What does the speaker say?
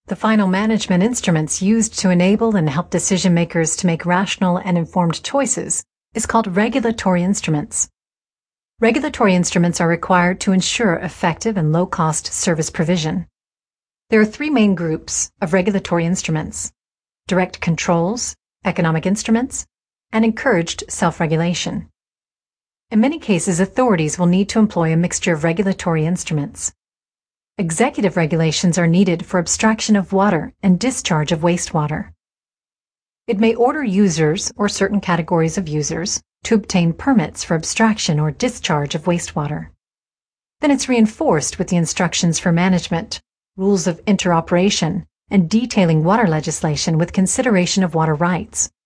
The final management instruments used to enable and help decision makers to make rational and informed choices is called regulatory instruments. Regulatory instruments are required to ensure effective and low-cost service provision. There are three main groups of regulatory instruments: direct controls, economic instruments, and encouraged self-regulation. In many cases, authorities will need to employ a mixture of regulatory instruments. Executive regulations are needed for abstraction of water and discharge of wastewater. It may order users or certain categories of users to obtain permits for abstraction or discharge of wastewater. Then it's reinforced with the instructions for management, rules of interoperation, and detailing water legislation with consideration of water rights.